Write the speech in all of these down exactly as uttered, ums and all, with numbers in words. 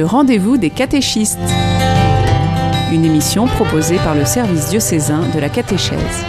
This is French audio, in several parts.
rendez-vous des catéchistes. Une émission proposée par le service diocésain de la catéchèse.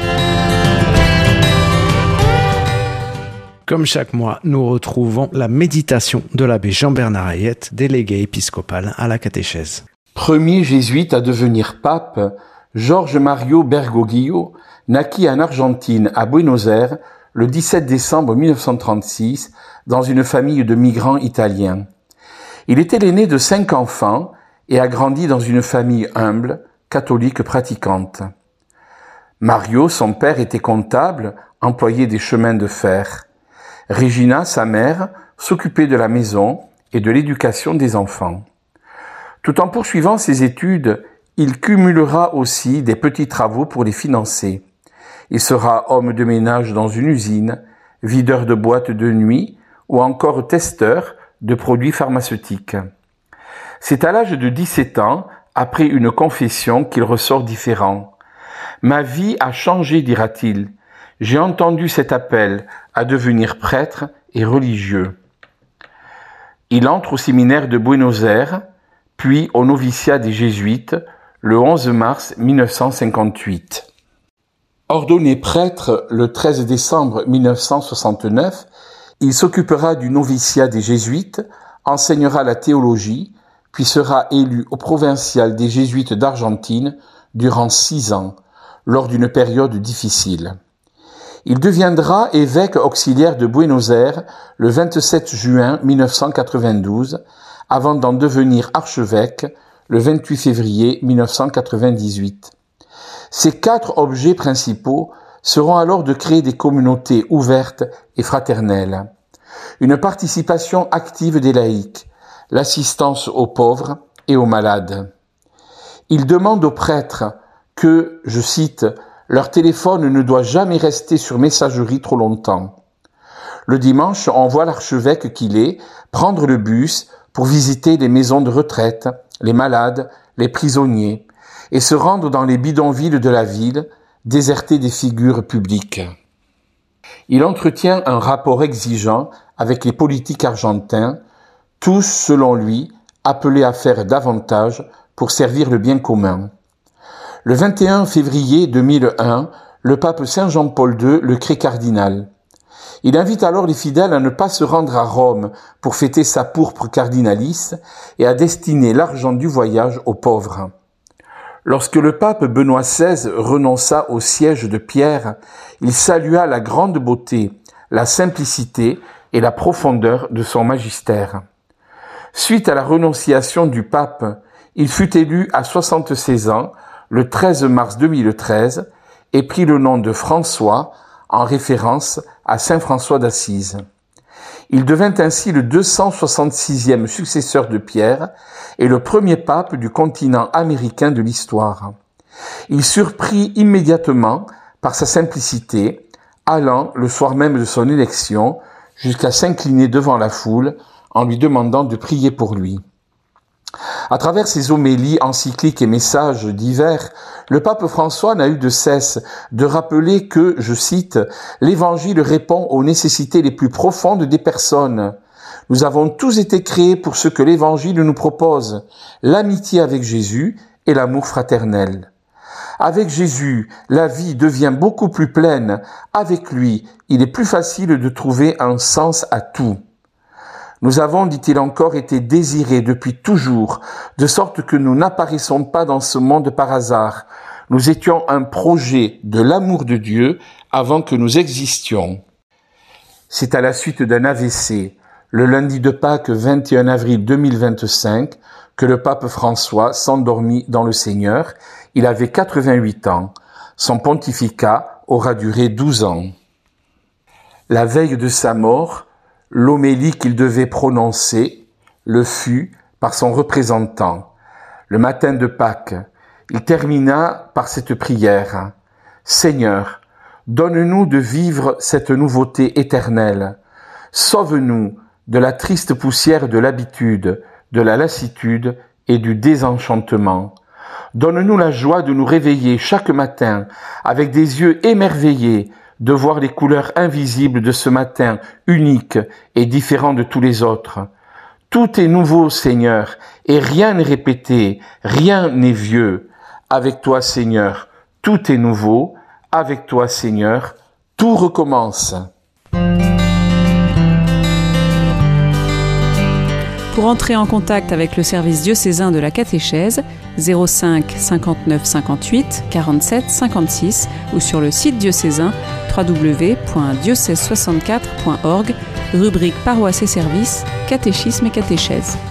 Comme chaque mois, nous retrouvons la méditation de l'abbé Jean-Bernard Hayette, délégué épiscopal à la catéchèse. Premier jésuite à devenir pape, Jorge Mario Bergoglio naquit en Argentine, à Buenos Aires, le dix-sept décembre mille neuf cent trente-six, dans une famille de migrants italiens. Il était l'aîné de cinq enfants et a grandi dans une famille humble, catholique pratiquante. Mario, son père, était comptable, employé des chemins de fer. Regina, sa mère, s'occupait de la maison et de l'éducation des enfants. Tout en poursuivant ses études, il cumulera aussi des petits travaux pour les financer. Il sera homme de ménage dans une usine, videur de boîtes de nuit ou encore testeur de produits pharmaceutiques. C'est à l'âge de dix-sept ans, après une confession, qu'il ressort différent. « Ma vie a changé, dira-t-il. J'ai entendu cet appel à devenir prêtre et religieux. » Il entre au séminaire de Buenos Aires, puis au noviciat des Jésuites, le onze mars mille neuf cent cinquante-huit. Ordonné prêtre le treize décembre mille neuf cent soixante-neuf, il s'occupera du noviciat des Jésuites, enseignera la théologie, puis sera élu au provincial des Jésuites d'Argentine durant six ans, lors d'une période difficile. Il deviendra évêque auxiliaire de Buenos Aires le vingt-sept juin mille neuf cent quatre-vingt-douze, avant d'en devenir archevêque le vingt-huit février mille neuf cent quatre-vingt-dix-huit. Ses quatre objets principaux seront alors de créer des communautés ouvertes et fraternelles, une participation active des laïcs, l'assistance aux pauvres et aux malades. Il demande aux prêtres que, je cite, « leur téléphone ne doit jamais rester sur messagerie trop longtemps ». Le dimanche, on voit l'archevêque qu'il est prendre le bus pour visiter les maisons de retraite, les malades, les prisonniers, et se rendre dans les bidonvilles de la ville, désertés des figures publiques. Il entretient un rapport exigeant avec les politiques argentins, tous, selon lui, appelés à faire davantage pour servir le bien commun. Le vingt et un février deux mille un, le pape Saint Jean-Paul deux le crée cardinal. Il invite alors les fidèles à ne pas se rendre à Rome pour fêter sa pourpre cardinalice et à destiner l'argent du voyage aux pauvres. Lorsque le pape Benoît seize renonça au siège de Pierre, il salua la grande beauté, la simplicité et la profondeur de son magistère. Suite à la renonciation du pape, il fut élu à soixante-seize ans, le treize mars deux mille treize, et prit le nom de François en référence à saint François d'Assise. Il devint ainsi le deux cent soixante-sixième successeur de Pierre et le premier pape du continent américain de l'histoire. Il surprit immédiatement par sa simplicité, allant, le soir même de son élection, jusqu'à s'incliner devant la foule en lui demandant de prier pour lui. À travers ses homélies, encycliques et messages divers, le pape François n'a eu de cesse de rappeler que, je cite, « l'Évangile répond aux nécessités les plus profondes des personnes. Nous avons tous été créés pour ce que l'Évangile nous propose, l'amitié avec Jésus et l'amour fraternel. Avec Jésus, la vie devient beaucoup plus pleine. Avec lui, il est plus facile de trouver un sens à tout. Nous avons, dit-il encore, été désirés depuis toujours, de sorte que nous n'apparaissons pas dans ce monde par hasard. Nous étions un projet de l'amour de Dieu avant que nous existions. » C'est à la suite d'un A V C, le lundi de Pâques vingt et un avril deux mille vingt-cinq, que le pape François s'endormit dans le Seigneur. Il avait quatre-vingt-huit ans. Son pontificat aura duré douze ans. La veille de sa mort, l'homélie qu'il devait prononcer le fut par son représentant. Le matin de Pâques, il termina par cette prière. « Seigneur, donne-nous de vivre cette nouveauté éternelle. Sauve-nous de la triste poussière de l'habitude, de la lassitude et du désenchantement. Donne-nous la joie de nous réveiller chaque matin avec des yeux émerveillés, de voir les couleurs invisibles de ce matin unique et différent de tous les autres. Tout est nouveau, Seigneur, et rien n'est répété, rien n'est vieux. Avec toi, Seigneur, tout est nouveau. Avec toi, Seigneur, tout recommence. Pour entrer en contact avec le service diocésain de la catéchèse, zéro cinq cinquante-neuf cinquante-huit quarante-sept cinquante-six ou sur le site diocésain w w w point diocèse soixante-quatre point org, rubrique paroisse et services, catéchisme et catéchèse.